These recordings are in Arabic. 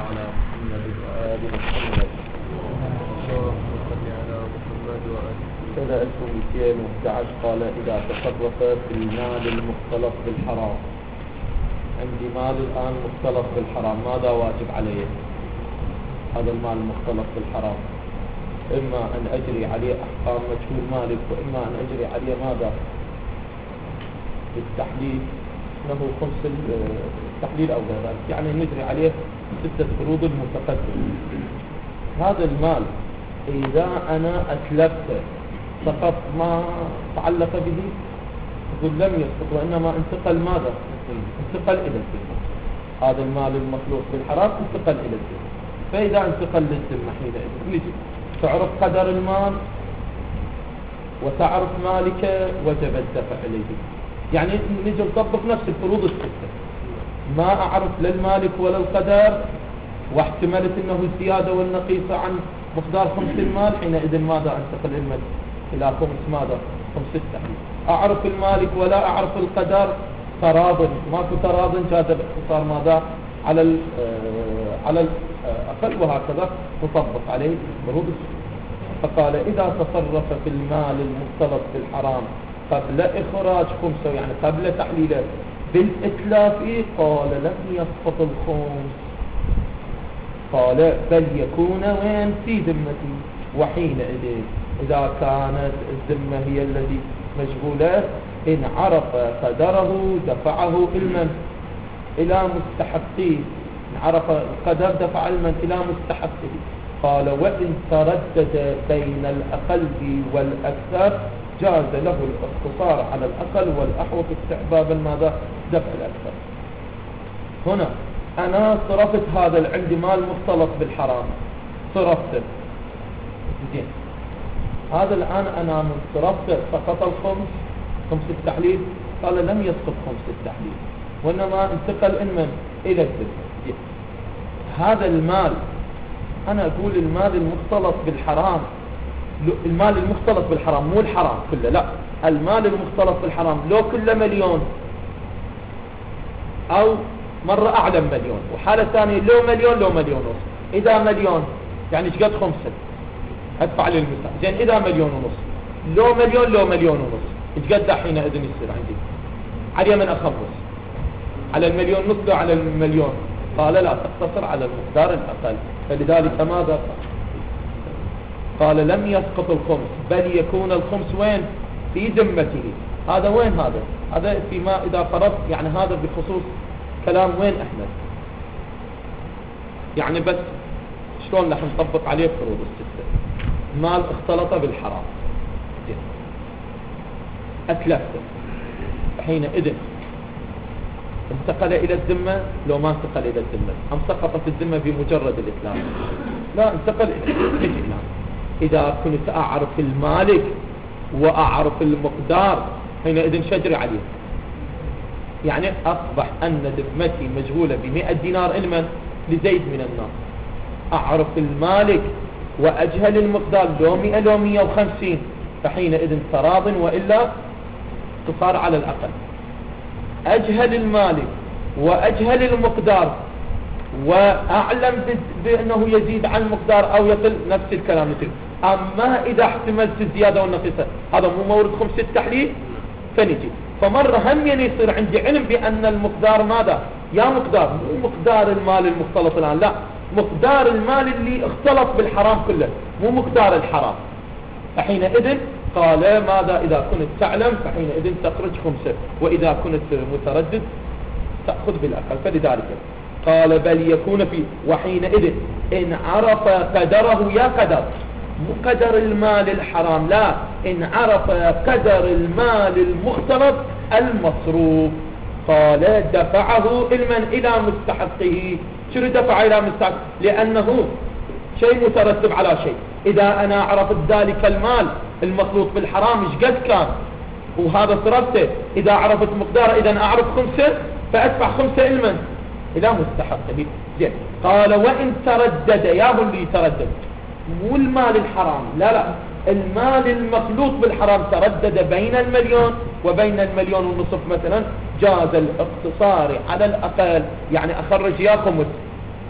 على محمد وآل محمد. اللهم صل على محمد وآل محمد. كذا 1211 قال إذا تصرف في المال المختلط بالحرام. عندي مال الآن مختلط بالحرام، ماذا واجب عليه؟ هذا المال المختلط بالحرام إما أن أجري عليه أحكام مجهول مالك، وإما أن أجري عليه ماذا؟ التحليل، انه خمس التحليل او غير ذلك، يعني نجري عليه 6 فروض المتقدم. هذا المال اذا انا اتلفت سقط ما تعلق به، يقول لم يسقط وانما انتقل ماذا؟ انتقل الى الذمه. هذا المال المخلوق بالحرام انتقل الى الذمه، فاذا انتقل للذمه حينئذ نجي تعرف قدر المال وتعرف مالك وجب الدفع اليه. يعني نجي نطبق نفس الفروض الستة، ما أعرف لا المالك ولا القدر، واحتملت أنه الزيادة والنقيصة عن مقدار خمس المال، حينئذ ماذا أنتقل المال إلى خمس ماذا؟ خمس التحليل. أعرف المالك ولا أعرف القدر، تراض، ماكو تراض، جاز الاختصار ماذا؟ على الأقل، وهكذا نطبق عليه الفروض الستة. فقال إذا تصرف في المال المختلط بالحرام قبل إخراج خمسه، يعني قبل تحليله بالإتلاف، قال لم يسقط الخمس، قال بل يكون وين؟ في ذمتي. وحينئذ إذا كانت الذمة هي التي مشغولة، إن عرف قدره دفعه إلى مستحقه، إن عرف القدر دفع إلى مستحقه. قال وإن تردد بين الأقل والأكثر جاز له الاقتصار على الأقل والأحوط استحبابا ماذا؟ دفع الأكثر. هنا أنا صرفت هذا عندي مال مختلط بالحرام، صرفته زين، هذا الآن أنا من صرفته سقط الخمس، خمس التحليل، قال لم يسقط خمس التحليل وإنما انتقل إلى الذمة. هذا المال أنا أقول المال المختلط بالحرام، المال المختلط بالحرام مو الحرام كله، لا، المال المختلط بالحرام لو كله مليون أو مرة أعلى مليون، وحالة ثانية لو مليون ونص. إذا مليون يعني ايش قد خمسة أدفع للمثال، زين إذا مليون ونص، لو مليون ونص ايش قد حينئذ يصير عندي؟ علي من أخلص على المليون نص لو على المليون؟ قال لا، تقتصر على المقدار الأقل. فلذلك ماذا قال؟ لم يسقط الخمس بل يكون الخمس وين؟ في ذمته. هذا وين؟ هذا فيما إذا فرضت، يعني هذا بخصوص كلام وين أحمد، يعني بس شلون رح نطبق عليه فروض الستة. مال اختلط بالحرام، أتلفته، حينئذ انتقل إلى الذمة لو ما انتقل إلى الذمة؟ أم سقطت الذمة بمجرد الإتلاف؟ لا، انتقل إلى الذمة. إذا كنت أعرف المالك وأعرف المقدار حينئذ شجري عليه، يعني أصبح أن ذمتي مشغولة ب100 دينار لزيد من الناس. أعرف المالك وأجهل المقدار، لو 100 لو 150، فحينئذ تراض وإلا تصار على الأقل. أجهل المالك وأجهل المقدار وأعلم بأنه يزيد عن المقدار أو يقل، نفس الكلام مثل. أما إذا احتملت الزيادة والنقيصة، هذا مو مورد خمس التحليل، فنجي فمرة هم يصير عندي علم بأن المقدار ماذا؟ يا مقدار، مو مقدار المال المختلط الآن، لا، مقدار المال اللي اختلط بالحرام كله، مو مقدار الحرام. فحينئذ قال ماذا؟ إذا كنت تعلم فحينئذ تخرج خمسة، وإذا كنت متردد تأخذ بالأقل. فلذلك قال بل يكون فيه. وحينئذ إن عرف قدره، يا قدر، مو قدر المال الحرام، لا، إن عرف قدر المال المختلط المصروف، قال دفعه إلى مستحقه. شنو دفع إلى مستحقه؟ لأنه شيء مترتب على شيء. إذا أنا عرفت ذلك المال المخلوط بالحرام ايش قد كان وهذا صرفته، إذا عرفت مقداره، إذا أعرف خمسة فأدفع خمسة إلى مستحقه. زين، قال وإن تردد، ياهو اللي يتردد، مو المال الحرام، لا، المال المخلوط بالحرام تردد بين المليون وبين المليون ونصف مثلا، جاز الاقتصار على الأقل، يعني أخرج يا خمس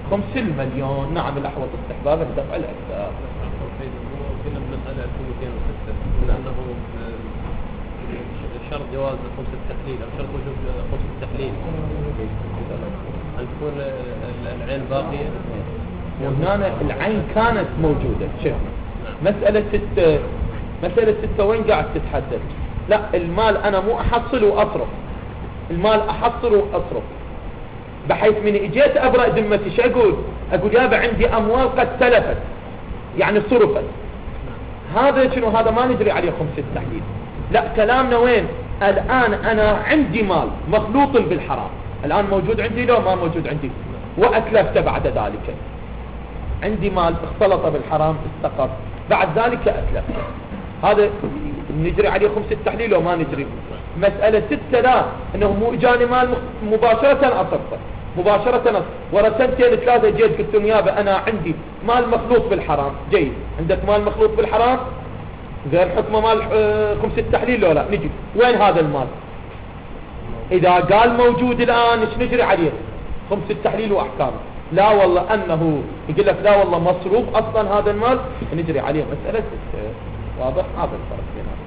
5 المليون. نعم الأحوط استحبابا دفع الأكثر. كنا بنسأل 2206 لأنه شرط جواز خمس التحليل أو شرط وجوب خمس التحليل أن تكون العين باقية. وهنا العين كانت موجودة شيخنا. مسألة 6 وين قاعد تتحدث؟ لا المال أنا مو أحصل وأصرف، المال أحصل وأصرف، بحيث من اجيت أبرأ ذمتي شو أقول يابا عندي أموال قد تلفت يعني صرفت. هذا شنو؟ هذا ما ندري عليه خمس التحليل. لا كلامنا وين؟ الآن أنا عندي مال مخلوط بالحرام، الآن موجود عندي لو ما موجود عندي، وأتلفت بعد ذلك، عندي مال اختلط بالحرام استقر، بعد ذلك أتلفت، هذا نجري عليه خمس التحليل وما نجري. مسألة 6 لا، انه مو اجاني مال مباشرة اصرفه مباشرة ورا 2 3 جيت قلت له يابا انا عندي مال مخلوط بالحرام. جيد، عندك مال مخلوط بالحرام غير حكمه مال خمس التحليل لو لا. نجي وين هذا المال؟ اذا قال موجود الان ايش نجري عليه؟ خمس التحليل واحكامه. لا والله انه يقول لك لا والله مصروف اصلا هذا المال، نجري عليه مسألة 6. واضح هذا الفرق بينهم.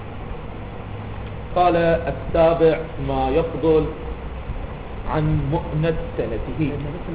قال السابع ما يفضل عن مؤنة سنته.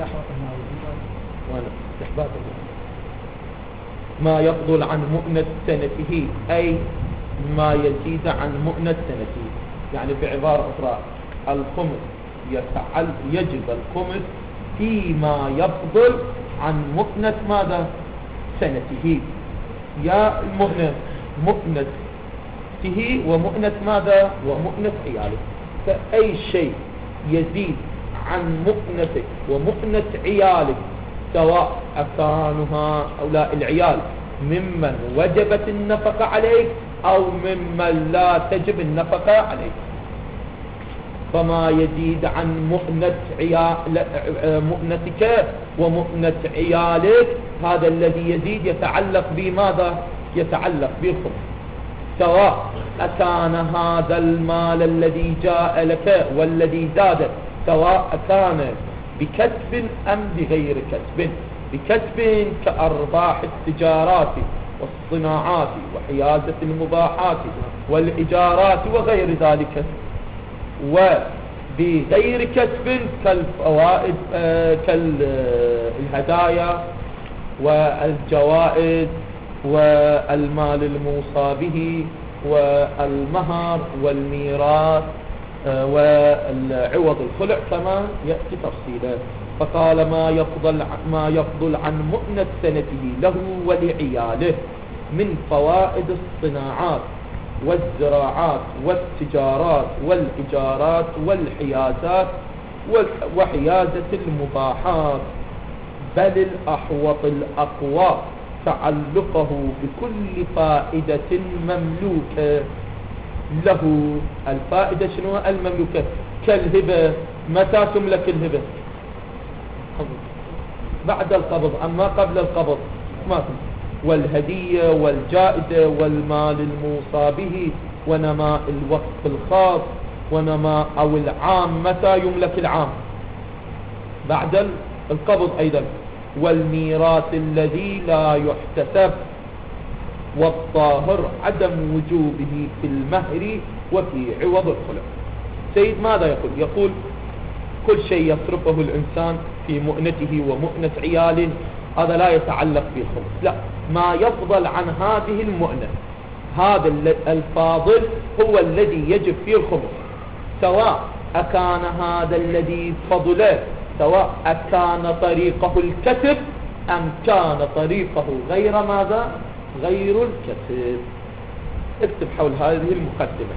ما يفضل عن مؤنة سنته أي ما يزيد عن مؤنة سنته. يعني بعبارة أخرى الخمس يجب الخمس فيما يفضل عن مؤنة ماذا؟ سنته. يا المؤنة مؤنة ومؤنة ماذا؟ ومؤنة عيالك. فأي شيء يزيد عن مؤنتك ومؤنة عيالك سواء أكانها أو لا العيال ممن وجبت النفقة عليك أو ممن لا تجب النفقة عليك، فما يزيد عن مؤنتك ومؤنة عيالك هذا الذي يزيد يتعلق بماذا؟ يتعلق بالخمس، سواء أكان هذا المال الذي جاء لك والذي زاد سواء كان بكسب أم بغير كسب. بكسب كأرباح التجارات والصناعات وحيازة المباحات والإجارات وغير ذلك، وبغير كسب كالفوائد كالهدايا والجوائز والمال الموصى به والمهر والميراث والعوض الخلع كما يأتي تفصيلا. فقال ما يفضل عن مؤنة سنته له ولعياله من فوائد الصناعات والزراعات والتجارات والإجارات والحيازات وحيازة المباحات، بل الأحوط الأقوى تعلقه بكل فائدة مملوكة له. الفائدة شنو؟ المملوكة. كالهبة، متى تملك الهبة؟ بعد القبض، أما قبل القبض ما تملك. والهدية والجائزة والمال الموصى به ونماء الوقف الخاص ونماء أو العام. متى يملك العام؟ بعد القبض أيضا. والميراث الذي لا يحتسب. والطاهر عدم وجوبه في المهر وفي عوض الخلع. سيد ماذا يقول؟ كل شيء يصرفه الإنسان في مؤنته ومؤنة عيال هذا لا يتعلق بالخمس، لا، ما يفضل عن هذه المؤنة هذا الفاضل هو الذي يجب فيه الخمس، سواء أكان هذا الذي فضله سواء أكان طريقه الكسب أم كان طريقه غير ماذا؟ غير الكسب. اكتب حول هذه المقدمة.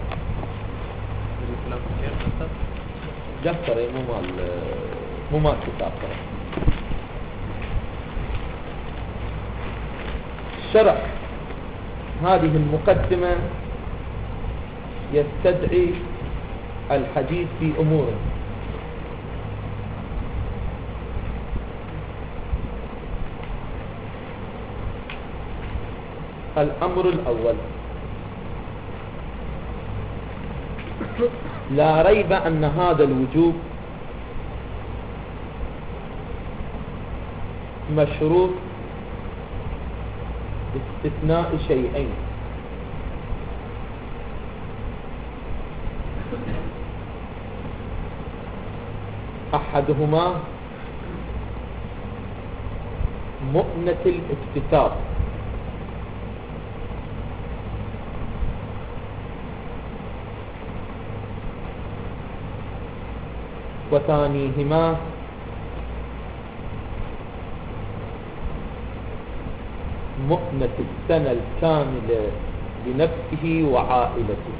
جفر مو مال كتاب. شرح هذه المقدمة يستدعي الحديث في أمور. الأمر الأول: لا ريب أن هذا الوجوب مشروط باستثناء شيئين: أحدهما مؤنة الاكتساب، وثانيهما مؤنة السنة الكاملة لنفسه وعائلته.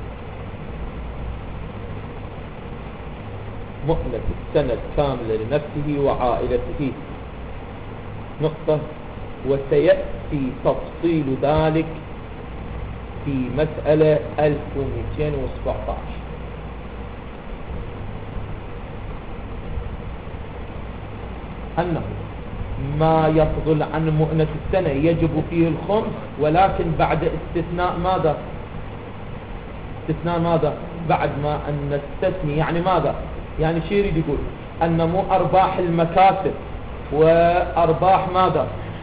مؤنة السنة الكاملة لنفسه وعائلته. نقطة. وسيأتي تفصيل ذلك في مسألة 1217. أنه ما يفضل عن مؤنة السنة يجب فيه الخمس، ولكن بعد استثناء ماذا؟ استثناء ماذا؟ بعد ما أن نستثني، يعني ماذا؟ يعني شو يريد يقول؟ أن مو أرباح المكاسب وأرباح ماذا؟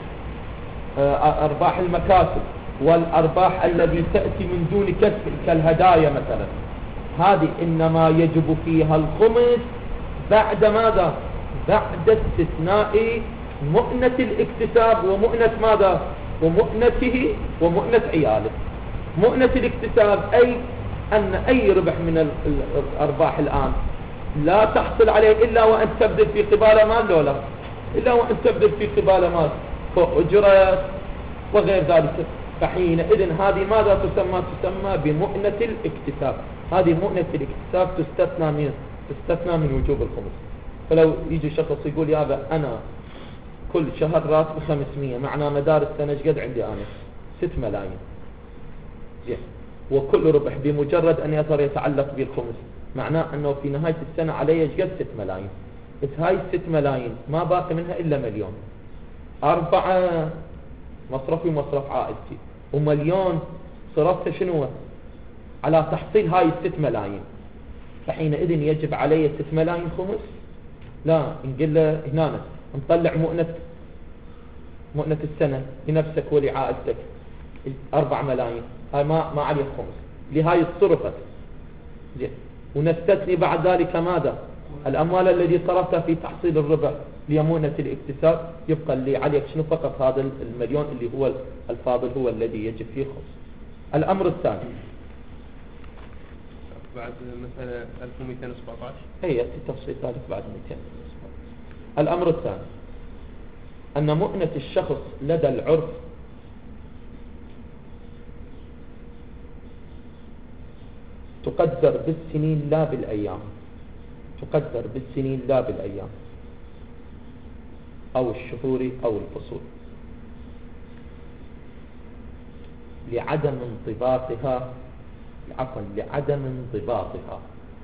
أرباح المكاسب والأرباح الذي تأتي من دون كسب كالهدايا مثلا، هذه إنما يجب فيها الخمس بعد ماذا؟ بعد استثناء مؤنة الاكتساب ومؤنة ماذا؟ ومؤنته ومؤنة عياله. مؤنة الاكتساب أي أن أي ربح من الأرباح الآن لا تحصل عليه إلا وأن تبذل في قبال مال، لولا إلا وأن تبذل في قبال مال فأجرة وغير ذلك. فحينئذ هذه ماذا تسمى؟ تسمى بمؤنة الاكتساب. هذه مؤنة الاكتساب تستثنى من وجوب الخمس. فلو يجي شخص يقول يا هذا أنا كل شهر راتب 500، معنى مدار السنة ايش قد عندي أنا؟ 6 ملايين. زين. وكل ربح بمجرد أن يظهر يتعلق بالخمس معناه أنه في نهاية السنة علي ايش قد؟ 6 ملايين. بس هاي 6 ملايين ما باقي منها إلا 1,000,000. 4 مصرفي ومصرف عائلتي، و1,000,000 صرفت شنو؟ على تحصيل هاي 6 ملايين. فحينئذ يجب علي 6 ملايين خمس؟ لا، نقول له هنا نطلع مؤنة السنة لنفسك ولعائلتك 4 ملايين، هاي ما عليه خمس، لهاي الصرفت. زين. ونستثني بعد ذلك ماذا؟ الأموال التي صرفتها في تحصيل الربح لمؤنة الاكتساب، يبقى اللي عليك شنو؟ فقط هذا 1,000,000 اللي هو الفاضل هو الذي يجب فيه خمس. الأمر الثاني بعد مثلا 1217 هي تفصيل ذلك بعد 200. الأمر الثاني أن مؤنة الشخص لدى العرف تقدر بالسنين لا بالأيام، تقدر بالسنين لا بالأيام أو الشهور أو الفصول، لعدم انضباطها، عفوا لعدم انضباطها،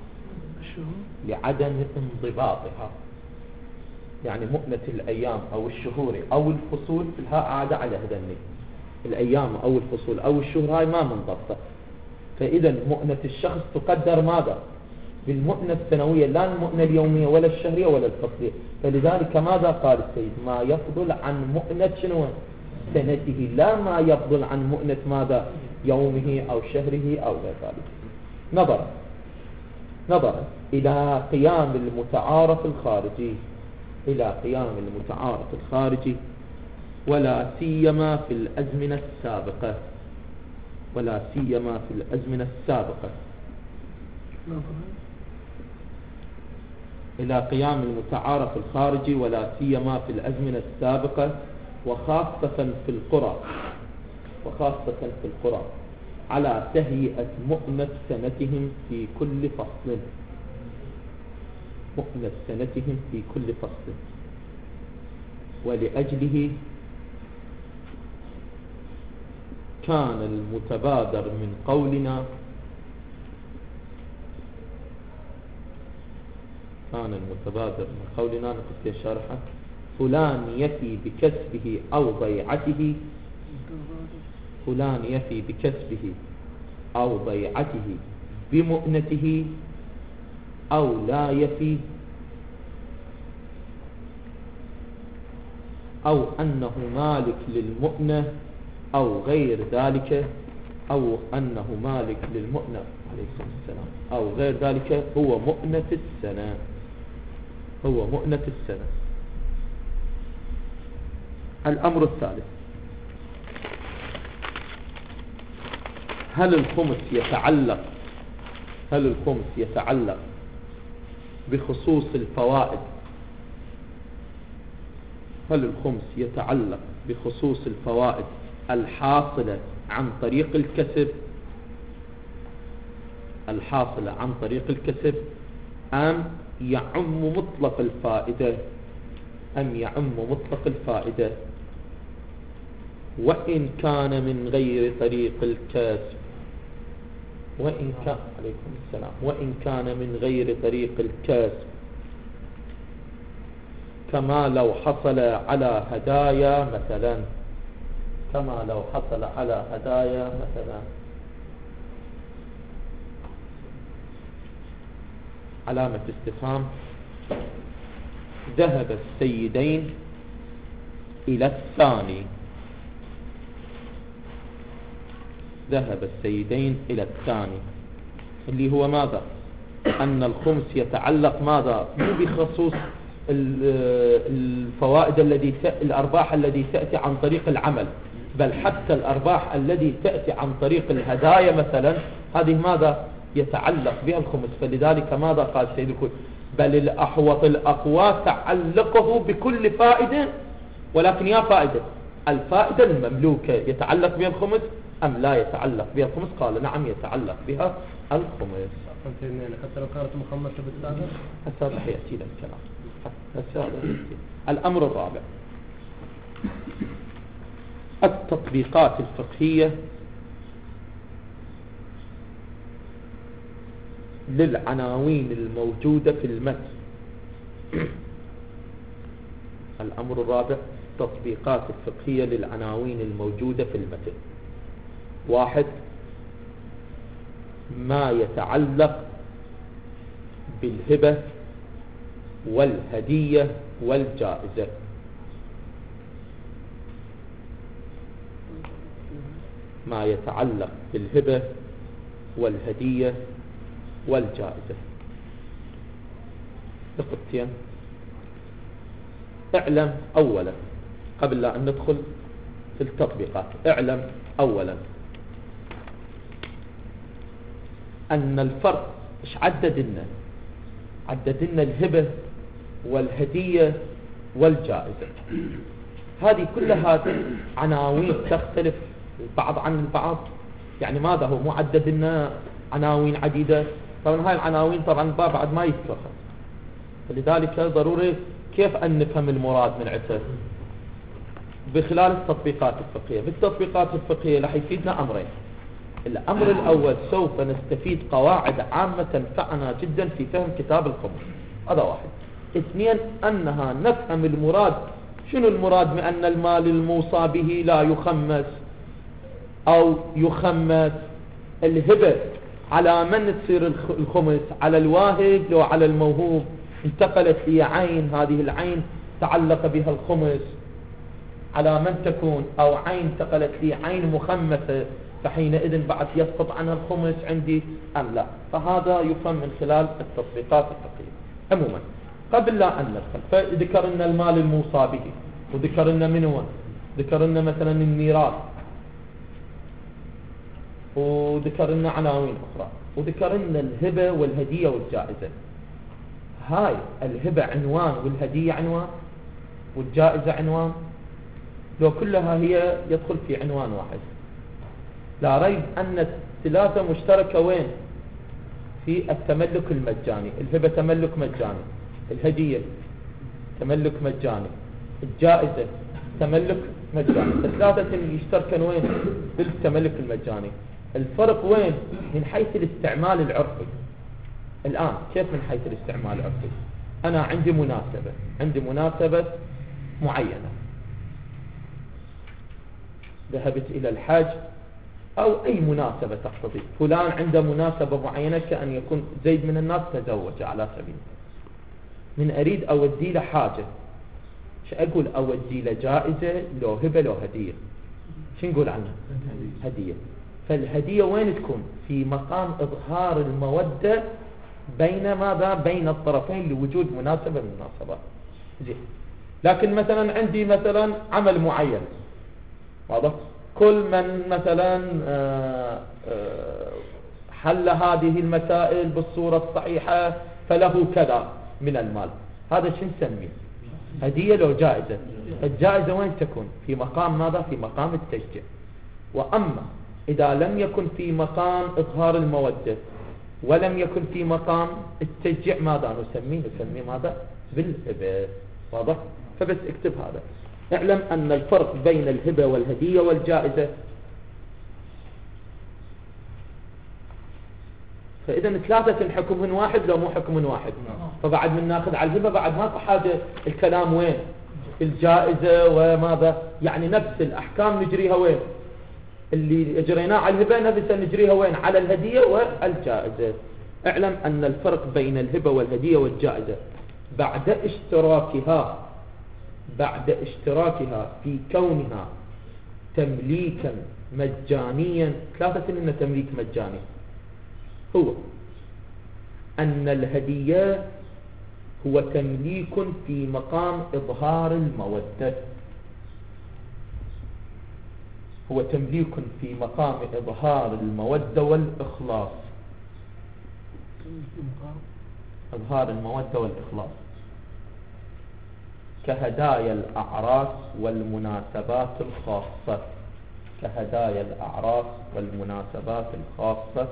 لعدم انضباطها. يعني مؤنة الأيام أو الشهور أو الفصول لها عادة على هذني، الأيام أو الفصول أو الشهور هاي ما منضبطة. فإذا مؤنة الشخص تقدر ماذا؟ بالمؤنة السنوية، لا المؤنة اليومية ولا الشهرية ولا الفصلية. فلذلك ماذا قال السيد؟ ما يفضل عن مؤنة شنو؟ سنته، لا ما يفضل عن مؤنة ماذا؟ يومه أو شهره أو غير ذلك. نظرا إلى قيام المتعارف الخارجي، إلى قيام المتعارف الخارجي، ولا سيما في الأزمنة السابقة، ولا سيما في الأزمنة السابقة، إلى قيام المتعارف الخارجي ولا سيما في الأزمنة السابقة، وخاصة في القرى، وخاصة في القرى، على تهيئة مؤنة سنتهم في كل فصل، مؤنة سنتهم في كل فصل. ولأجله كان المتبادر من قولنا، نقص شرحه: فلان يفي بكسبه أو ضيعته، فلان يفي بكسبه أو ضيعته بمؤنته أو لا يفي أو أنه مالك للمؤنة أو غير ذلك، أو أنه مالك للمؤنة عليكم السلام أو غير ذلك، هو مؤنة السنة، هو مؤنة السنة. الأمر الثالث، هل الخمس يتعلق بخصوص الفوائد؟ هل الخمس يتعلق بخصوص الفوائد الحاصلة عن طريق الكسب، الحاصلة عن طريق الكسب، أم يعم مطلق الفائدة، أم يعم مطلق الفائدة وإن كان من غير طريق الكسب، وإن كان عليكم السلام وإن كان من غير طريق الكسب، كما لو حصل على هدايا مثلا، كما لو حصل على هدايا مثلا. علامة استفهام. ذهب السيدين إلى الثاني، ذهب السيدين إلى الثاني اللي هو ماذا؟ أن الخمس يتعلق ماذا؟ مو بخصوص الفوائد الأرباح التي تأتي عن طريق العمل، بل حتى الأرباح التي تأتي عن طريق الهدايا مثلا، هذه ماذا؟ يتعلق بها الخمس. فلذلك ماذا قال سيد الكل؟ بل الأحوط الأقوى تعلقه بكل فائدة، ولكن يا فائدة الفائدة المملوكة يتعلق بها الخمس أم لا يتعلق بها الخمس؟ قال نعم يتعلق بها الخمس. حتى لو كانت مخمسة بالسابق. هسه راح يأتي لنا الكلام. الأمر الرابع، التطبيقات الفقهية للعناوين الموجودة في المتن. الأمر الرابع، التطبيقات الفقهية للعناوين الموجودة في المتن. 1. ما يتعلق بالهبة والهدية والجائزة. ما يتعلق بالهبة والهدية والجائزة. نقطتين. اعلم أولا قبل لا أن ندخل في التطبيقات، اعلم أولا أن الفرق إيش عددنا الهبة والهدية والجائزة. هذه كلها عناوين تختلف البعض عن البعض. يعني ماذا هو معدد لنا عناوين عديدة؟ طبعا هاي العناوين طبعا بعد ما يذكرها، فلذلك ضروري كيف أن نفهم المراد من عته بخلال التطبيقات الفقهية. بالتطبيقات الفقهية راح يفيدنا أمرين. الأمر الأول، سوف نستفيد قواعد عامة تنفعنا جدا في فهم كتاب الخمس، هذا 1. 2، أنها نفهم المراد. شنو المراد من أن المال الموصى به لا يخمس أو يخمس؟ الهبة على من تصير الخمس؟ على الواهب لو على الموهوب؟ انتقلت لي عين، هذه العين تعلق بها الخمس، على من تكون؟ أو عين انتقلت لي عين مخمسة، فحينئذ بعد يسقط عنها الخمس عندي أم لا؟ فهذا يفهم من خلال التطبيقات الفقهية. عموما قبل لا أن ندخل، فذكرنا المال الموصى به، وذكرنا منه، ذكرنا مثلا الميراث، وذكرنا عناوين أخرى، وذكرنا الهبة والهدية والجائزة. هاي الهبة عنوان والهدية عنوان والجائزة عنوان، لو كلها هي يدخل في عنوان واحد. لا ريب أن الثلاثة مشتركة وين؟ في التملك المجاني. الهبة تملك مجاني، الهدية تملك مجاني، الجائزة تملك مجاني. الثلاثة يشتركن وين؟ بالتملك المجاني. الفرق وين؟ من حيث الاستعمال العرفي. الآن كيف من حيث الاستعمال العرفي؟ أنا عندي مناسبة معينة، ذهبت إلى الحج أو أي مناسبة تقتضي، فلان عنده مناسبة معينة، كأن يكون زيد من الناس تزوج على سبيل، من أريد أودي له حاجة. أقول أودي له جائزة لو هبة لو هدية؟ شو نقول عنها؟ هدية. فالهدية وين تكون؟ في مقام إظهار المودة بين ماذا؟ بين الطرفين لوجود مناسبة من المناسبات. زين. لكن مثلا عندي مثلا عمل معين، واضح؟ كل من مثلا حل هذه المسائل بالصورة الصحيحة فله كذا من المال، هذا شو نسميه؟ هدية لو جائزة؟ الجائزة وين تكون؟ في مقام ماذا؟ في مقام التشجيع. وأما إذا لم يكن في مقام إظهار المودة ولم يكن في مقام التشجيع، ماذا نسميه؟ نسميه ماذا؟ بالهبة. واضح؟ فبس اكتب هذا. اعلم أن الفرق بين الهبة والهدية والجائزة، فإذا ثلاثة حكمهن واحد لو مو حكمهن واحد. فبعد من ناخذ على الهبة بعد ماكو حاجة الكلام وين؟ الجائزة وماذا؟ يعني نفس الأحكام نجريها وين؟ اللي اجريناه على الهبة نفسها نجريها وين؟ على الهدية والجائزة. اعلم أن الفرق بين الهبة والهدية والجائزة بعد اشتراكها في كونها تمليكا مجانيا. ثلاثة إن تمليك مجاني هو أن الهدية هو تمليك في مقام إظهار المودة، هو تمليك في مقام إظهار المودة والإخلاص. إظهار المودة والإخلاص كهدايا الأعراس والمناسبات الخاصة، كهدايا الأعراس والمناسبات الخاصة.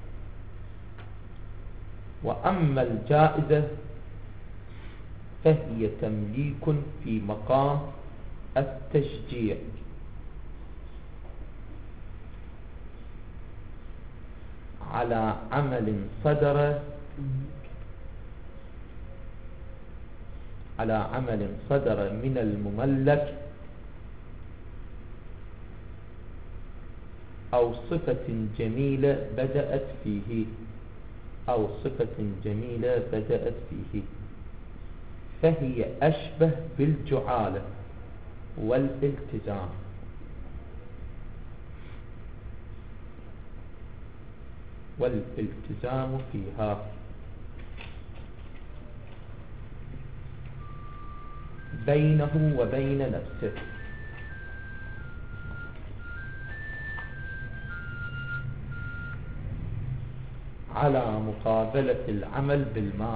وأما الجائزة فهي تمليك في مقام التشجيع على عمل صدر من المملك أو صفة جميلة بدأت فيه، فهي أشبه بالجعالة والالتزام. فيها بينه وبين نفسه على مقابلة العمل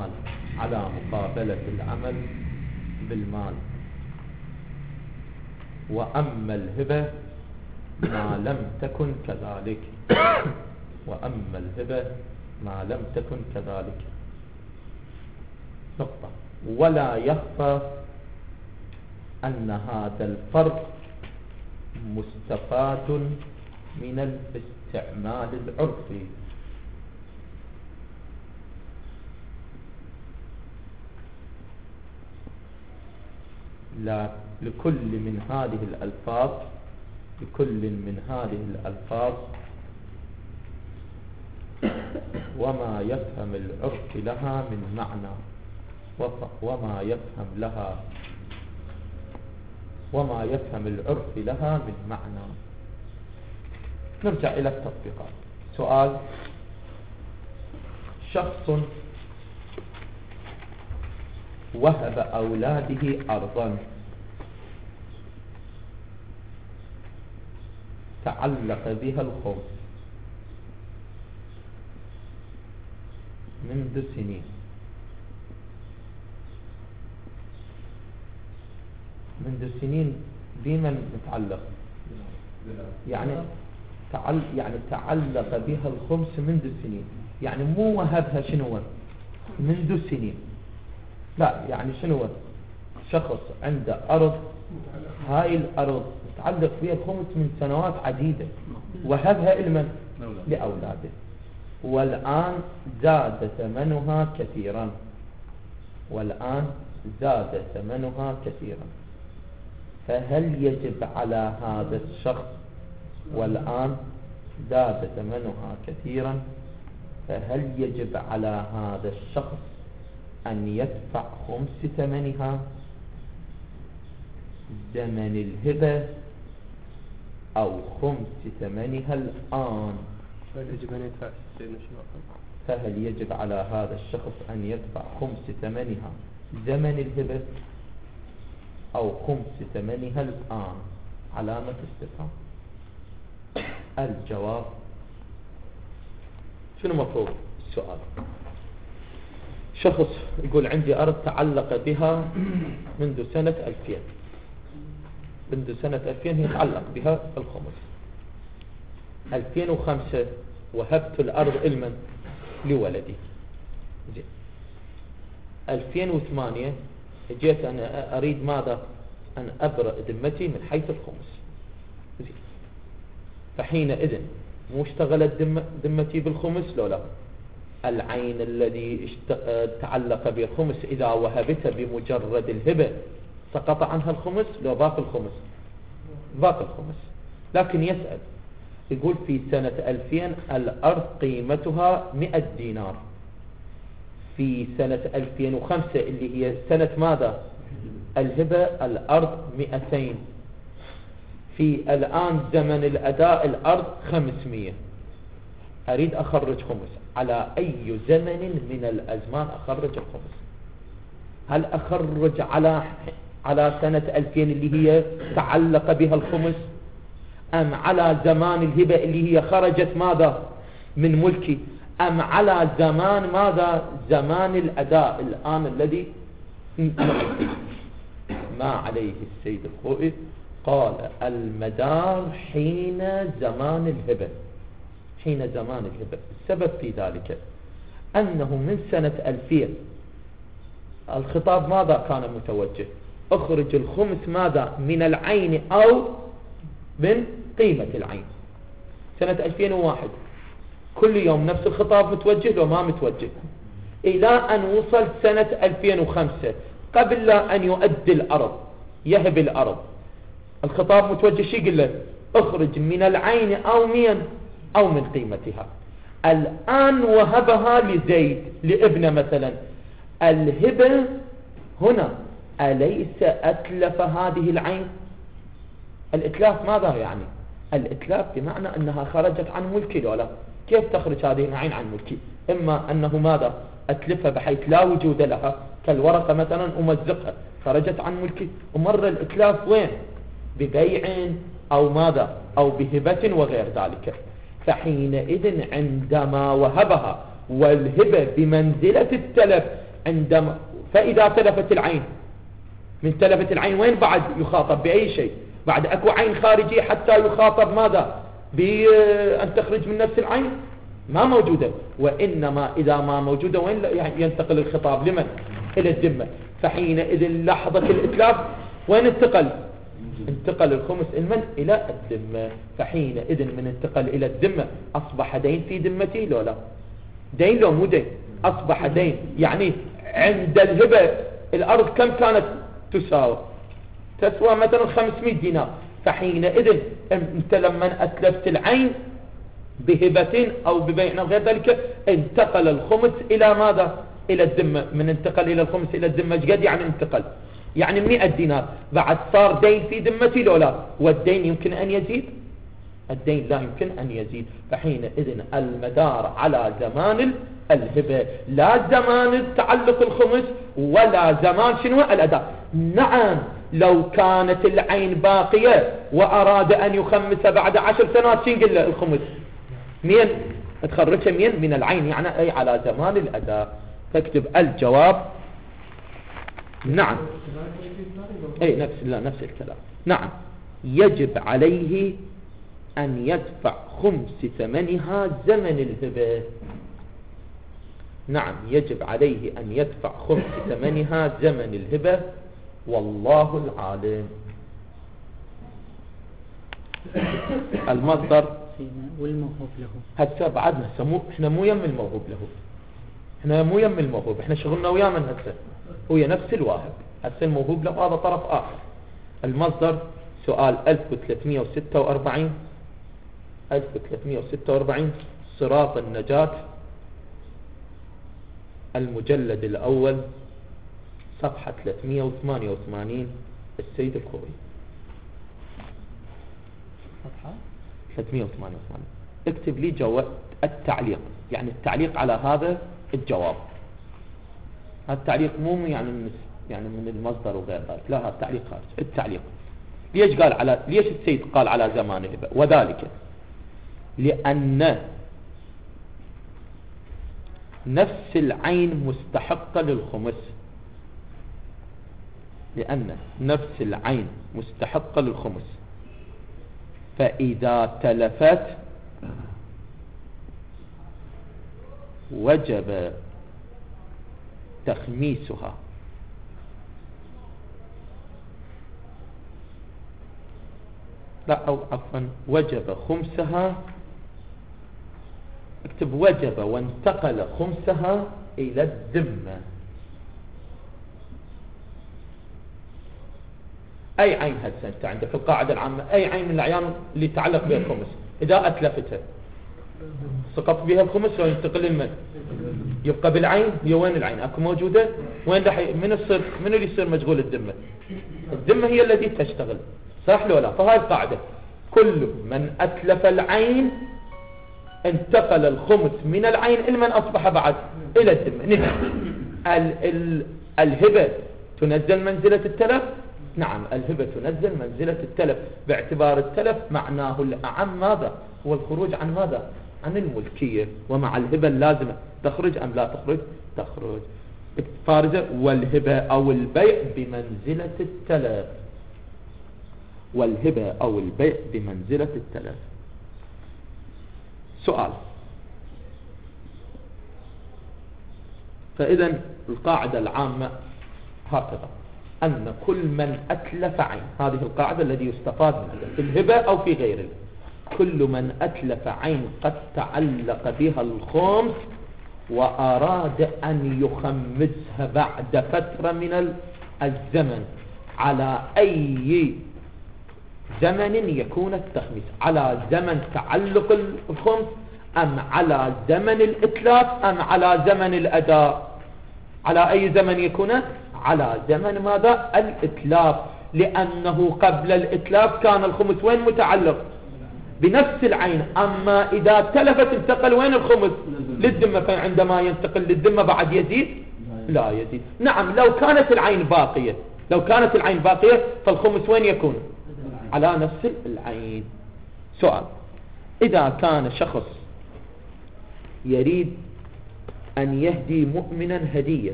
بالمال. وأما الهبة ما لم تكن كذلك. نقطة. ولا يخفى أن هذا الفرق مستفاد من الاستعمال العرفي. لكل من هذه الألفاظ وما يفهم العرف لها من معنى، نرجع إلى التطبيقات. سؤال: شخص وهب أولاده أرضا تعلق بها الخمس منذ سنين. بمن متعلق؟ يعني تعلق بها الخمس منذ سنين، يعني مو وهبها شنو منذ سنين، لا، يعني شنو؟ شخص عنده أرض، هاي الأرض متعلق بها الخمس من سنوات عديدة، وهبها لمن؟ لأولاده، والآن زاد ثمنها كثيرا. فهل يجب على هذا الشخص، والآن زاد ثمنها كثيرا، فهل يجب على هذا الشخص أن يدفع خمس ثمنها؟ زمن الهبة أو خمس ثمنها الآن. يجب أن يدفع سيدنا الشيخ. فهل يجب على هذا الشخص أن يدفع خمس ثمنها زمن الهبة أو خمس ثمنها الآن؟ علامة استفهام. الجواب شنو مفروض السؤال؟ شخص يقول عندي أرض تعلق بها منذ سنة 2000، منذ سنة 2000 يتعلق بها الخمس. 2005 وهبت الأرض لمن؟ لولدي. 2008 جيت أنا أريد ماذا؟ أن أبرأ ذمتي من حيث الخمس. فحينئذ مو اشتغلت ذمتي بالخمس لو لا؟ العين الذي تعلق بالخمس إذا وهبتها بمجرد الهبة سقط عنها الخمس لو باقي الخمس؟ باقي الخمس. لكن يسأل يقول في سنة 2000 الأرض قيمتها 100 دينار، في سنة 2005 اللي هي سنة ماذا؟ الهبة الأرض 200، في الآن زمن الأداء الأرض 500. أريد أخرج خمس، على أي زمن من الأزمان أخرج الخمس؟ هل أخرج على سنة 2000 اللي هي تعلق بها الخمس، أم على زمان الهبة اللي هي خرجت ماذا؟ من ملكي، أم على زمان ماذا؟ زمان الأداء الآن الذي ما عليه السيد الخوئي؟ قال المدار حين زمان الهبة، حين زمان الهبة. السبب في ذلك أنه من سنة 2000 الخطاب ماذا كان متوجه؟ اخرج الخمس ماذا؟ من العين أو من قيمة العين. سنة 2001 كل يوم نفس الخطاب متوجه لو ما متوجه؟ إلى أن وصل سنة 2005 قبل لا أن يؤدي الأرض يهب الأرض الخطاب متوجه شيء قل له اخرج من العين أو من قيمتها. الآن وهبها لزيد لابن مثلا، الهبة هنا أليس أتلف هذه العين؟ الإتلاف ماذا يعني؟ الإتلاف بمعنى أنها خرجت عن ملكي لو لا؟ كيف تخرج هذه العين عن ملكي؟ إما أنه ماذا؟ أتلفها بحيث لا وجود لها كالورقة مثلا أمزقها خرجت عن ملكي. ومر الإتلاف وين؟ ببيع أو ماذا؟ أو بهبة وغير ذلك. فحينئذ عندما وهبها والهبة بمنزلة التلف، عندما فإذا تلفت العين، من تلفت العين وين بعد يخاطب بأي شيء؟ بعد أكو عين خارجية حتى يخاطب ماذا؟ بأن تخرج من نفس العين؟ ما موجودة. وإنما إذا ما موجودة وين ينتقل الخطاب؟ لمن؟ إلى الذمة. فحينئذ لحظة الإتلاف وين انتقل؟ انتقل الخمس إلى الذمة. فحينئذ من انتقل إلى الذمة أصبح دين في ذمتي لو لا؟ دين لو مو دين؟ أصبح دين. يعني عند الهبة الأرض كم كانت تسوى مثلا 500 دينار. فحينئذ انت لما أتلفت العين بهبة أو ببيع أو غير ذلك انتقل الخمس إلى ماذا؟ إلى الذمة. من انتقل إلى الخمس إلى الذمة قد يعني انتقل؟ يعني 100 دينار بعد صار دين في ذمتي لو لا؟ والدين يمكن أن يزيد؟ الدين لا يمكن أن يزيد. فحينئذ المدار على زمان الهبة لا زمان تعلق الخمس ولا زمان شنو؟ الأداء. نعم لو كانت العين باقية وأراد أن يخمس بعد 10 سنوات شين قل له الخمس؟ مين تخرجها؟ مين؟ من العين، يعني أي على زمان الأداء. تكتب الجواب نعم. أي نفس الكلام. نعم يجب عليه أن يدفع خمس ثمنها زمن الهبة. نعم يجب عليه أن يدفع خمس ثمنها زمن الهبة والله العالم. المصدر والموهوب له. هسه بعدنا احنا مو يم الموهوب له، احنا مو يم الموهوب، احنا شغلنا ويا من هسه هو نفس الواهب. هسه الموهوب له هذا طرف آخر. المصدر سؤال 1346 صراط النجاة المجلد الأول صفحة 388 السيد الخوي. صفحة 388. اكتب لي التعليق، يعني التعليق على هذا الجواب. هذا التعليق مو يعني من المصدر وغير ذلك، لا، هذا التعليق خارج. التعليق ليش السيد قال على زمان الهبة؟ وذلك لأن نفس العين مستحقة للخمس، لأن نفس العين مستحقة للخمس، فإذا تلفت وجب تخميسها. لا، أو عفوا وجب خمسها. اكتب وجب وانتقل خمسها إلى الذمة. أي عين هسه أنت عندك القاعدة العامة، أي عين من الأعيان اللي يتعلق بها الخمس إذا أتلفتها سقط بها الخمس وينتقل للمن؟ يبقى بالعين. هي وين العين؟ أكو موجودة؟ وين من اللي يصير مشغول؟ الذمة. الذمة هي التي تشتغل، صح لو لا؟ فهاي القاعدة، كل من أتلف العين انتقل الخمس من العين إلى من أصبح بعد؟ إلى الذمة. نعم. الهبة تنزل منزلة التلف؟ نعم، الهبة تنزل منزلة التلف، باعتبار التلف معناه الأعم ماذا؟ هو الخروج عن ماذا؟ عن الملكية. ومع الهبة اللازمة تخرج أم لا تخرج؟ تخرج. فارزة. والهبة أو البيع بمنزلة التلف. والهبة أو البيع بمنزلة التلف. سؤال. فإذا القاعدة العامة هكذا، أن كل من أتلف عين، هذه القاعدة التي يستفاد منها في الهبة أو في غيره، كل من أتلف عين قد تعلق بها الخمس وأراد أن يخمسها بعد فترة من الزمن، على أي زمن يكون التخميس؟ على زمن تعلق الخمس أم على زمن الإتلاف أم على زمن الأداء؟ على أي زمن يكون؟ على زمن ماذا؟ الإتلاف، لأنه قبل الإتلاف كان الخمس وين متعلق؟ بنفس العين. أما إذا تلفت انتقل وين الخمس؟ للذمة. فعندما ينتقل للذمة بعد يزيد؟ لا يزيد. نعم، لو كانت العين باقية فالخمس وين يكون؟ على نفس العين. سؤال. إذا كان شخص يريد أن يهدي مؤمنا هدية،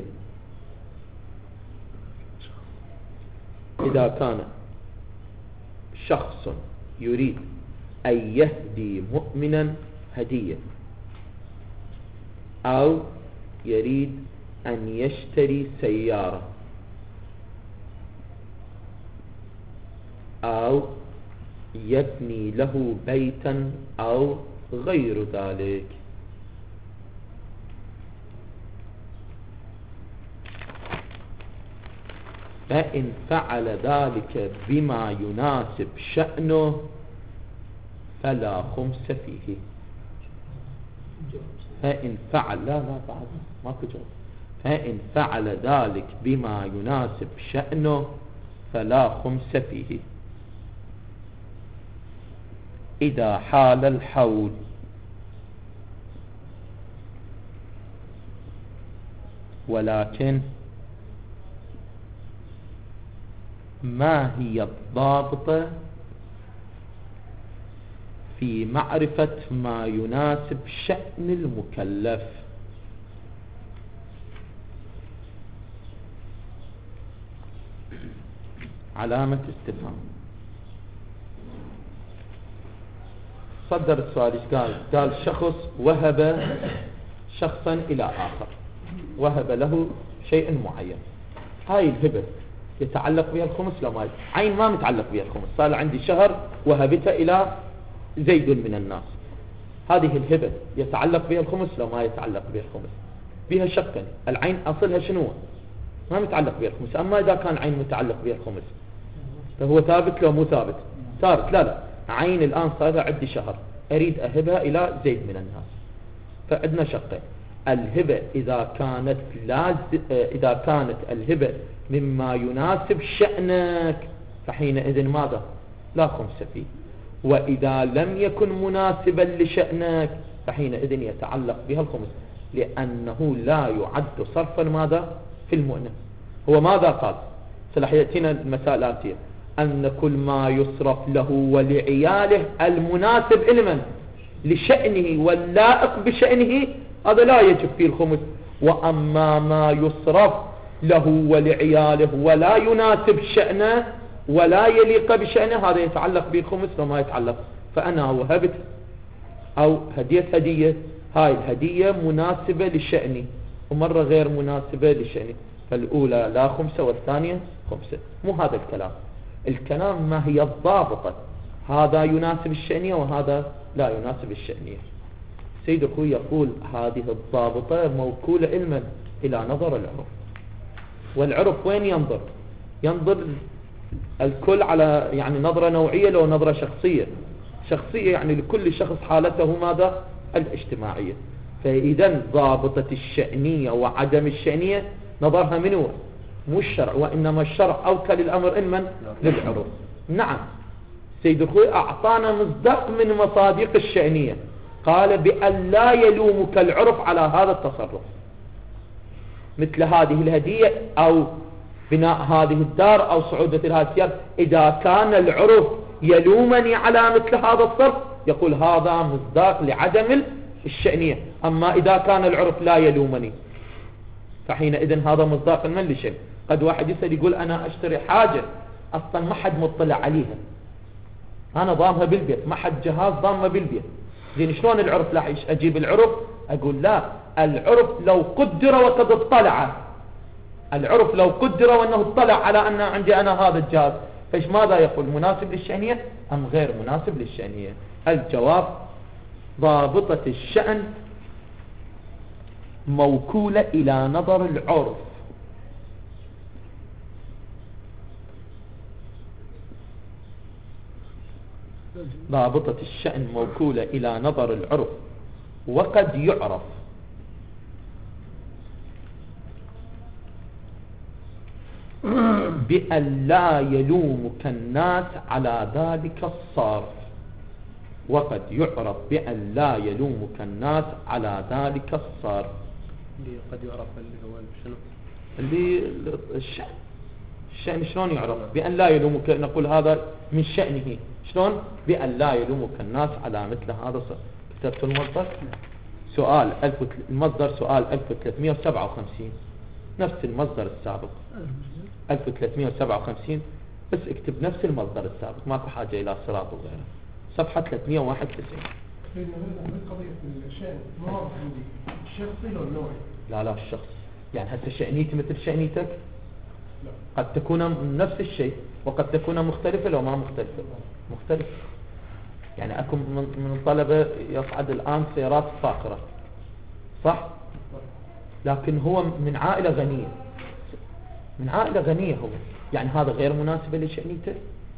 إذا كان شخص يريد أن يهدي مؤمنا هدية، أو يريد أن يشتري سيارة، أو يبني له بيتا أو غير ذلك، فإن فعل ذلك بما يناسب شأنه فلا خمس فيه. فإن فعل بعد ماكو جواب. فإن فعل ذلك بما يناسب شأنه فلا خمس فيه. إذا حال الحول ولكن ما هي الضابطة في معرفة ما يناسب شأن المكلف؟ علامة استفهام. صدر السؤال ايش قال شخص وهب شخصا إلى آخر، وهب له شيء معين. هاي الهبة يتعلق بها الخمس؟ لا، ما عين ما متعلق بها الخمس. صار عندي شهر وهبته إلى زيد من الناس، هذه الهبة يتعلق بها الخمس؟ لا، ما يتعلق بها الخمس. بها شقا. العين أصلها شنو؟ ما متعلق بها الخمس. أما إذا كان عين متعلق بها الخمس فهو ثابت لو مو ثابت؟ ثابت. لا، عين الآن صار عندي شهر أريد أهبها إلى زيد من الناس، فعندنا شقين. الهبة إذا كانت الهبة مما يناسب شأنك فحينئذ ماذا؟ لا خمس فيه. وإذا لم يكن مناسبا لشأنك فحينئذ يتعلق بها الخمس، لأنه لا يعد صرفا ماذا؟ في المؤنث. هو ماذا قال؟ سلح يأتينا المسائل الآتية، أن كل ما يصرف له ولعياله المناسب إلمن لشأنه واللائق بشأنه هذا لا يجب فيه الخمس. وأما ما يصرف له ولعياله ولا يناسب شأنه ولا يليق بشأنه هذا يتعلق به الخمس وما يتعلق. فأنا وهبت أو هديت هدية، هاي الهدية مناسبة لشأني ومرة غير مناسبة لشأني، فالأولى لا خمسة والثانية خمسة. مو هذا الكلام. الكلام ما هي الضابطة، هذا يناسب الشأنية وهذا لا يناسب الشأنية. سيد أخوي يقول هذه الضابطة موكولة علما إلى نظر العرف. والعرف وين ينظر؟ ينظر الكل على يعني نظرة نوعية لو نظرة شخصية. شخصية يعني لكل شخص حالته ماذا؟ الاجتماعية. فإذا ضابطة الشأنية وعدم الشأنية نظرها من هو؟ مو الشرع، وإنما الشرع أوكل الأمر علما للعرف. نعم سيد أخوي أعطانا مصداق من مصادق الشأنية، قال بأن لا يلومك العرف على هذا التصرف، مثل هذه الهدية أو بناء هذه الدار أو صعودة هذه السيارة. إذا كان العرف يلومني على مثل هذا الصرف يقول هذا مصداق لعدم الشأنية. أما إذا كان العرف لا يلومني فحينئذ هذا مصداق من لشيء. قد واحد يسأل يقول أنا أشتري حاجة أصلا ما حد مطلع عليها، أنا ضامها بالبيت، ما حد جهاز ضامها بالبيت، زين شلون العرف لا أجيب العرف؟ أقول لا، العرف لو قدر وقد اطلع، العرف لو قدر وأنه اطلع على أن عندي أنا هذا الجهاز، فإيش ماذا يقول؟ مناسب للشأنية أم غير مناسب للشأنية؟ الجواب ضابطة الشأن موكولة إلى نظر العرف. ضابطة الشأن موكولة إلى نظر العرف وقد يعرف بأن لا يلومك الناس على ذلك الصرف. وقد يعرف بأن لا يلومك الناس على ذلك الصرف. اللي قد يعرف اللي هو شنو؟ اللي الشأن شلون يعرف؟ بأن لا يلومك، نقول هذا من شأنه. شلون؟ بأن لا يلومك الناس على مثل هذا الصرف. كتبت المصدر؟ سؤال المصدر سؤال 1357 نفس المصدر السابق 1357، بس اكتب نفس المصدر السابق، ماكو حاجة إلى صراط وغيره. صفحة 391. قضية الشأن ما واضح عندي الشخصي ولا النوعي؟ لا الشخص، يعني هسه شأنيتي مثل شأنيتك؟ لا. قد تكون نفس الشيء وقد تكون مختلفة لو ما مختلفة. مختلف يعني أكو من طلبة يصعد الآن سيارات فاخرة صح؟ لكن هو من عائلة غنية، من عائلة غنية هو، يعني هذا غير مناسب لشأنيته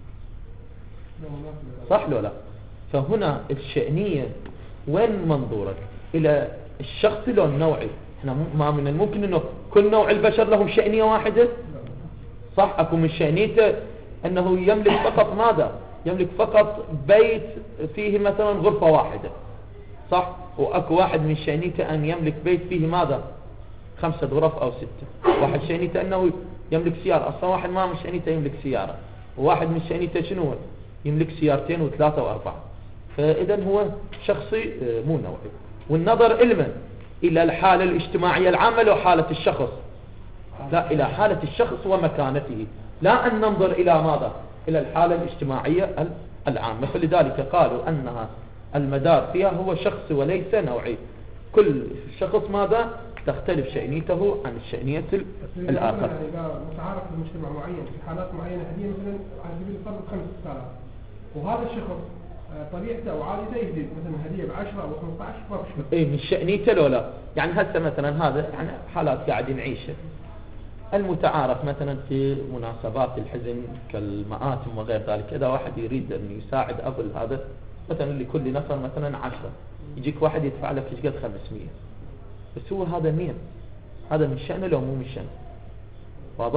صح لو لا؟ فهنا الشأنية وين منظورك؟ إلى الشخص لو النوعي. احنا ما من الممكن انه كل نوع البشر لهم شأنية واحدة صح؟ اكو من شأنيته انه يملك فقط ماذا؟ يملك فقط بيت فيه مثلا غرفة واحدة صح؟ واكو واحد من شأنيته ان يملك بيت فيه ماذا؟ 5 غرف او 6. واحد شأنيته انه يملك سيارة، اصلا واحد ما من شأنيته يملك سيارة، وواحد من شأنيته شنو؟ يملك سيارتين و3 و4. فاذا هو شخصي مو نوعي. والنظر علما الى الحالة الاجتماعية العامة لو حالة الشخص، لا الى حالة الشخص ومكانته، لا ان ننظر الى ماذا؟ الى الحالة الاجتماعية العامة. فلذلك قالوا انها المدار فيها هو شخص وليس نوعي. كل شخص ماذا؟ تختلف شأنيته عن الشأنية الآخر. يعني إذا متعارف في مجتمع معين في حالات معينة هدية مثلا على سبيل الفرض 5,000 وهذا الشخص طبيعته أو عادته يهدي مثلا هدية ب10 أو 15 ما في شيء. إيه من شأنيته لو لا؟ يعني هسه مثلا هذا يعني حالات قاعد نعيشها المتعارف مثلا في مناسبات الحزن كالمآتم وغير ذلك. إذا واحد يريد أن يساعد أبو هذا مثلا لكل نفر مثلا 10، يجيك واحد يدفع لك ايش قد 500، بس هو هذا مين؟ هذا من شأنه لو مو من شأنه؟ واضح؟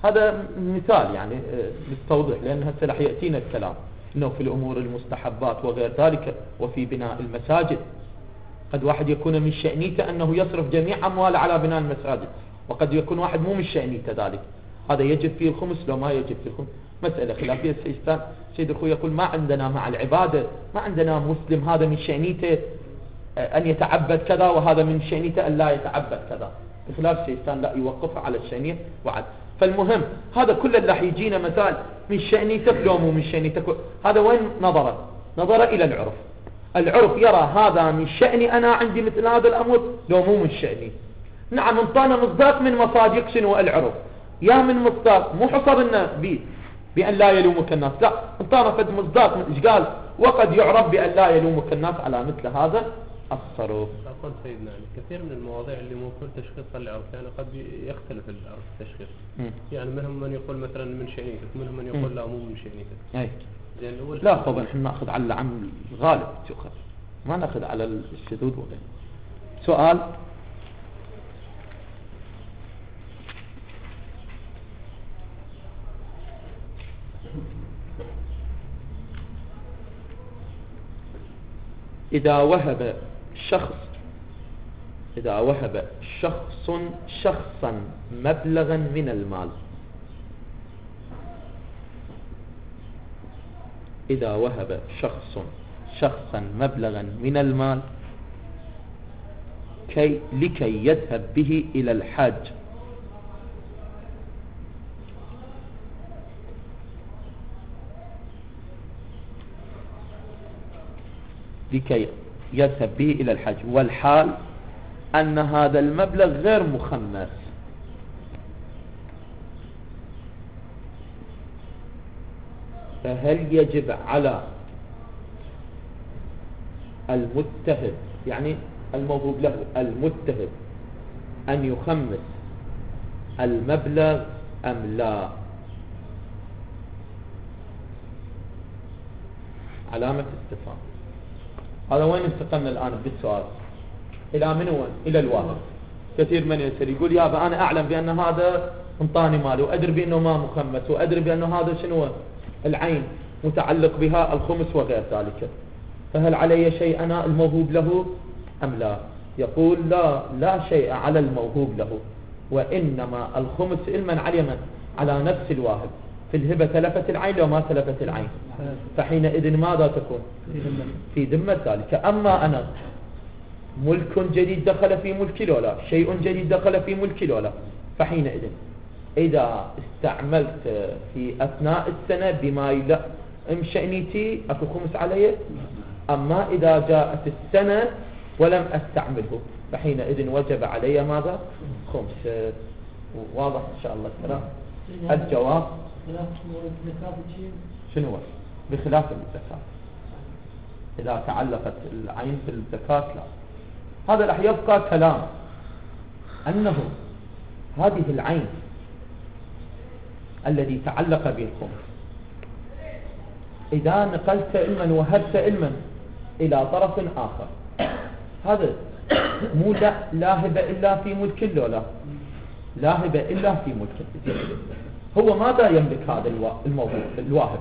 هذا مثال يعني للتوضيح، لأن هسه راح يأتينا الكلام أنه في الأمور المستحبات وغير ذلك وفي بناء المساجد قد واحد يكون من شأنيته أنه يصرف جميع أمواله على بناء المساجد، وقد يكون واحد مو من شأنيته ذلك، هذا يجب فيه الخمس لو ما يجب فيه الخمس. مسألة خلافية. سيد أخوي يقول ما عندنا مع العبادة، ما عندنا مسلم هذا من شأنيته أن يتعبد كذا وهذا من شأنيته أن لا يتعبد كذا، بخلاف سيستان لا يوقفه على الشأنية وعد. فالمهم هذا كله اللي راح يجينا مثال من شأنيتك لو مو من شأنيتك، هذا وين نظر إلى العرف. العرف يرى هذا من شأني أنا عندي مثل هذا الأمر لو مو من شأني. نعم انطانا مصداق من مصادق شنو العرف، يا من مصداق مو حصرنا بأن لا يلومك الناس، لا انطانا فد مصداق من إيش قال وقد يعرف بأن لا يلومك الناس على مثل هذا التصرف. أقول سيدنا يعني كثير من المواضيع اللي ممكن تشخيصها العرف يعني قد يختلف العرف التشخيص. يعني منهم من يقول مثلا من شأنيتك، منهم من يقول لا مو من شأنيتك. أي. زين الأول لا طبعا احنا ناخذ على العام الغالب تؤخذ، ما ناخذ على الشذوذ وغيره. سؤال إذا وهب شخص شخصا مبلغا من المال، إذا وهب شخصا مبلغا من المال لكي يذهب به إلى الحج، لكي يذهب به إلى الحج، والحال أن هذا المبلغ غير مخمس، فهل يجب على المتهب يعني الموهوب له المتهب أن يخمس المبلغ أم لا؟ علامة استفهام. هذا وين انتقلنا الآن بالسؤال؟ إلى من وين؟ إلى الواهب. كثير من يسأل يقول يابا أنا أعلم بأن هذا انطاني مال وأدري بأنه ما مخمس وأدري بأنه هذا شنو العين متعلق بها الخمس وغير ذلك، فهل علي شيء أنا الموهوب له أم لا؟ يقول لا شيء على الموهوب له، وإنما الخمس علما على من؟ على نفس الواهب. في الهبة تلفت العين لو ما تلفت العين، فحينئذ ماذا تكون؟ في ذمة ذلك. أما أنا ملك جديد دخل في ملكي ولا شيء جديد دخل في ملكي ولا، فحينئذ إذا استعملت في أثناء السنة بما يلائم شأنيتي أكو خمس عليه، أما إذا جاءت السنة ولم أستعمله فحينئذ وجب علي ماذا؟ خمس. واضح إن شاء الله الكلام. الجواب شنو هو؟ بخلاف الزكاة. إذا تعلقت العين في الزكاة لا. هذا رح يبقى كلام أنه هذه العين الذي تعلق به الخمس إذا نقلت علما وهبت علما إلى طرف آخر، هذا مو لا هبة إلا في ملك لا، لا هبة إلا في ملك. هو ماذا يملك هذا الواهب؟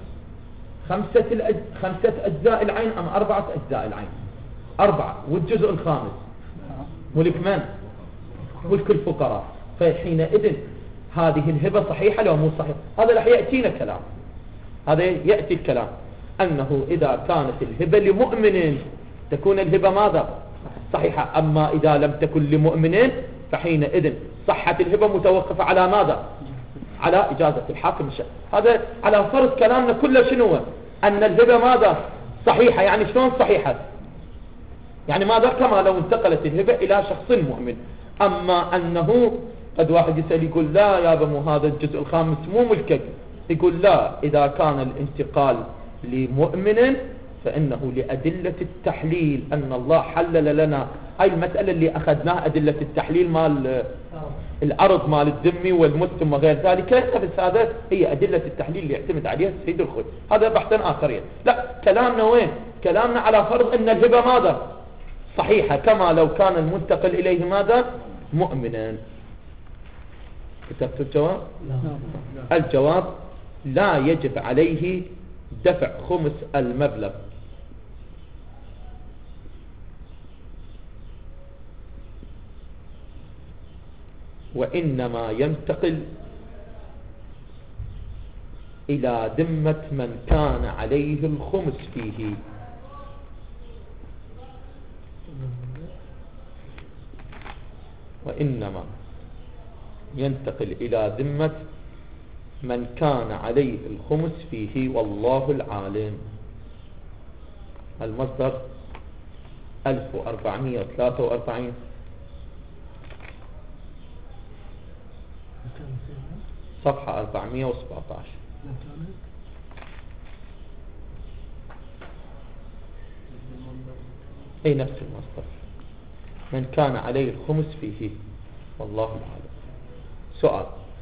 خمسة أجزاء العين أم 4 أجزاء العين؟ 4. والجزء الخامس ملك من؟ ملك الفقراء. فحينئذ هذه الهبة صحيحة لو مو صحيحة؟ هذا رح يأتينا كلام، هذا يأتي الكلام أنه إذا كانت الهبة لمؤمن تكون الهبة ماذا؟ صحيحة. أما إذا لم تكن لمؤمن فحينئذ صحة الهبة متوقفة على ماذا؟ على إجازة الحاكم. هذا على فرض كلامنا كله شنو؟ أن الهبة ماذا؟ صحيحة. يعني شلون صحيحة؟ يعني ماذا؟ كما لو انتقلت الهبة إلى شخص مؤمن. أما أنه قد واحد يسأل يقول لا يا بمو هذا الجزء الخامس مو ملكك، يقول لا، إذا كان الانتقال لمؤمن فإنه لأدلة التحليل، أن الله حلل لنا هاي المسألة اللي أخذناها أدلة التحليل مال الأرض مال الذمي والمسلم وغير ذلك، بس هذا هي أدلة التحليل اللي يعتمد عليها السيد الخوي. هذا بحثا آخرين. لا، كلامنا وين؟ كلامنا على فرض أن الهبة ماذا؟ صحيحة، كما لو كان المنتقل إليه ماذا؟ مؤمنا. كتبت الجواب؟ الجواب لا يجب عليه دفع خمس المبلغ، وإنما ينتقل إلى ذمة من كان عليه الخمس فيه. وإنما ينتقل إلى ذمة من كان عليه الخمس فيه، والله العالم. المصدر 1443 صفحة 417. أي نفس المصدر، من كان عليه الخمس فيه، والله العالم. سؤال: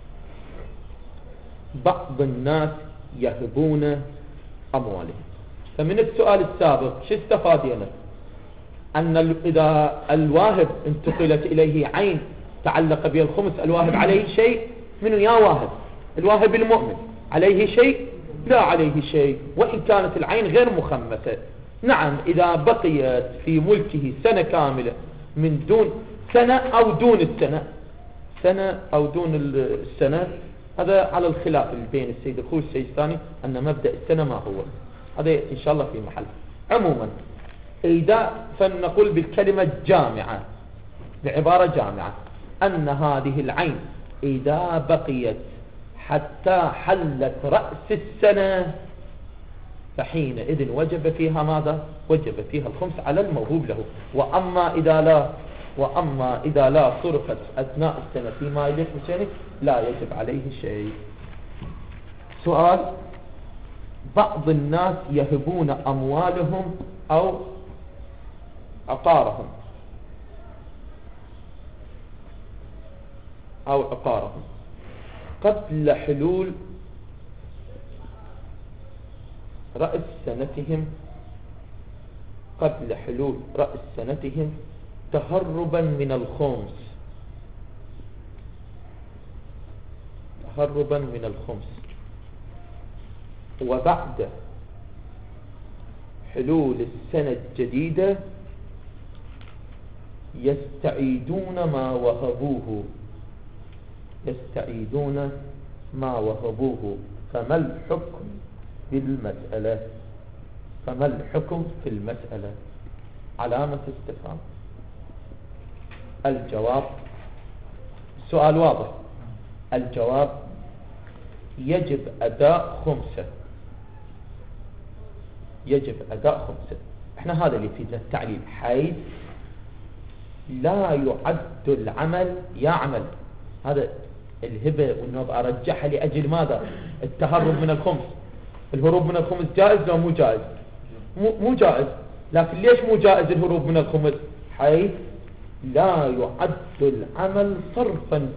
بعض الناس يهبون أموالهم. فمن السؤال السابق شو استفادنا؟ أن إذا الواهب انتقلت إليه عين تعلق به الخمس، الواهب عليه شيء؟ منه يا واهب؟ الواهب المؤمن عليه شيء؟ لا عليه شيء، وإن كانت العين غير مخمسة. نعم، إذا بقيت في ملكه سنة كاملة من دون سنة أو دون السنة، سنة أو دون السنة، هذا على الخلاف بين السيد الخوي والسيد الثاني، أن مبدأ السنة ما هو، هذا إن شاء الله في محل. عموما إذا فلنقول بالكلمة جامعة، بعبارة جامعة، أن هذه العين إذا بقيت حتى حلت رأس السنة فحينئذ وجب فيها ماذا؟ وجب فيها الخمس على الموهوب له. وأما إذا لا صرفت أثناء السنة فيما يليق بشأنه لا يجب عليه شيء. سؤال: بعض الناس يهبون أموالهم أو عقارهم قبل حلول رأس سنتهم تهربا من الخمس، وبعد حلول السنة الجديدة يستعيدون ما وهبوه، فما الحكم في المسألة؟ علامة استفهام. الجواب، سؤال واضح، الجواب يجب أداء خمسة. احنا هذا اللي يفيدنا التعليل، حيث لا يعد العمل يعمل. هذا الهبة والنوب أرجحها لأجل ماذا؟ التهرب من الخمس. الهروب من الخمس جائز لو مو جائز؟ مو جائز. لكن ليش مو جائز الهروب من الخمس؟ حيث لا يعد العمل صرفا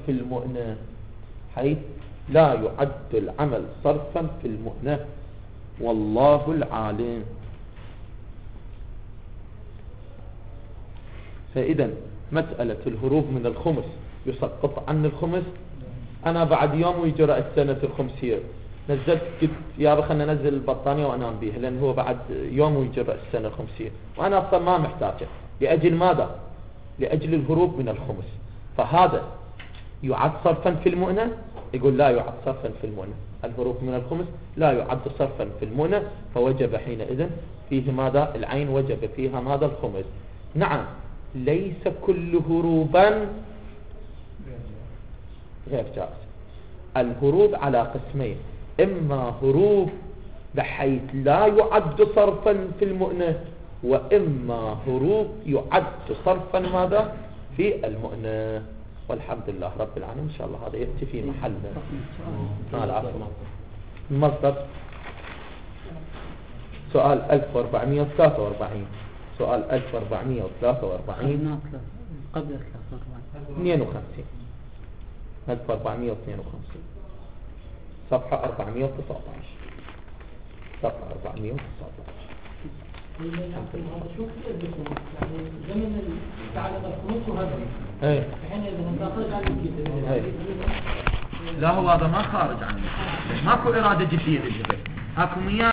في المؤنة، والله العالم. فإذا مسألة الهروب من الخمس يسقط عن الخمس. أنا بعد يوم ويجرى السنة الخمسية، نزلت قلت يا أخي خلنا ننزل البطانية وأنام بيها، لأن هو بعد يوم ويجرى السنة الخمسية، وأنا أصلا ما محتاجه. لأجل ماذا؟ لأجل الهروب من الخمس. فهذا يعد صرفا في المؤنة؟ يقول لا يعد صرفا في المؤنة. الهروب من الخمس لا يعد صرفا في المؤنة، فوجب حينئذ فيه ماذا؟ العين وجب فيها ماذا؟ الخمس. نعم، ليس كل هروبا غير جائز. الهروب على قسمين: إما هروب بحيث لا يعد صرفا في المؤنة، وإما هروب يعد صرفا ماذا؟ في المؤنة. والحمد لله رب العالمين. إن شاء الله هذا يأتي في محل. المصدر سؤال 1443. سؤال 1443 قبل 52 1452 صفحة 419. صفحة 419. شو يعني زمن تعلق الخمس وهذا ايه الحين اذا ناخذ على الكتاب لا هو هذا ما خارج عن المسألة. ماكو إرادة جدية للهبة، اكو مياه